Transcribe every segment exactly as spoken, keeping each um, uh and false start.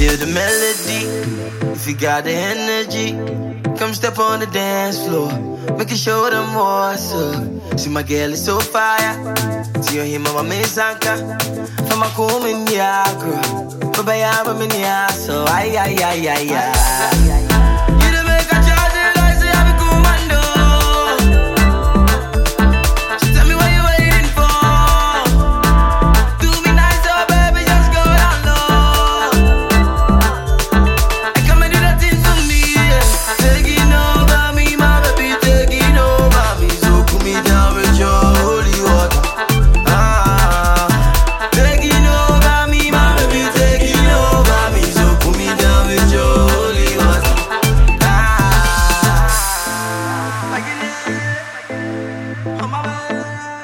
hear the melody, if you got the energy, come step on the dance floor, make it show them what's up. See my girl is so fire, see you hear my mama Sanka, from my home in Niagara, but by I'm in the so ay ay ay ay ay. You the make a charge it like say I'm a commando. So tell me what you waiting for. Do me nice, oh baby, just go down low. And come and do that thing for me, yeah. Taking over me, my baby, taking over me. So put me down with your holy water. Ah, taking over me, my baby, taking over me. So put me down with your holy water. Ah, I get it. Oh my baby.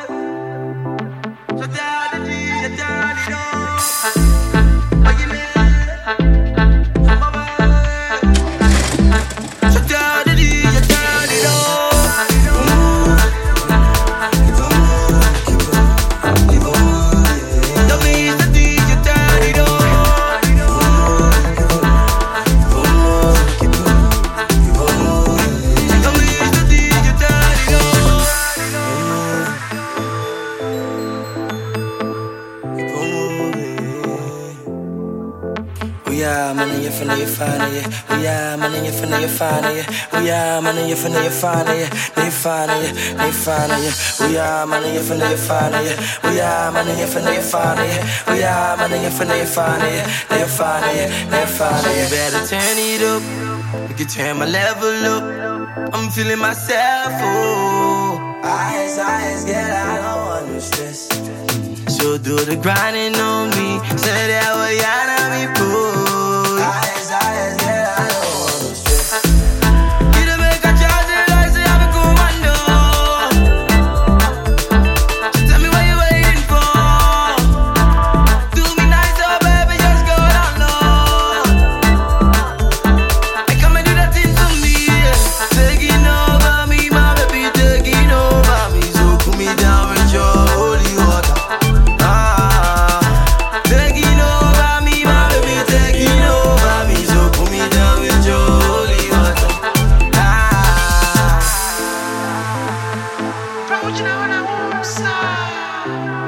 So tell the G, so tell it all. I get it. Oh my baby. So tell the G, so tell it all. Tell me it's the D, so tell it all. Tell me it's the D, so tell it all. Oh yeah, man, you're finna, you're fine, yeah. Oh yeah, man, you're finna, you're fine, yeah. Oh yeah, man, you're finna, you're fine, yeah. They fine, yeah, they fine, yeah. Oh yeah, man, you're finna, you're fine, yeah. Oh yeah, man, you're finna, you're fine, yeah. Oh yeah, man, you're finna, you're fine, yeah. They're fine, yeah, they're fine, yeah. You better turn it up, you can turn my level up. I'm feeling myself, oh. Eyes, eyes, get out, I don't want no stress. So do the grinding on me, say that way out of me, pull. Eyes, eyes, get out, I don't want no stress. You the make a charge it like say I'm a commando. So tell me what you waiting for. Do me nice, oh baby, just go down low. And come and do that thing for me, yeah. Taking over me, my baby, taking over me. So put me down with your holy water. Ah, taking over me, my baby, taking over me. So put me down with your holy water. Ah. Bro, you know what I want, son?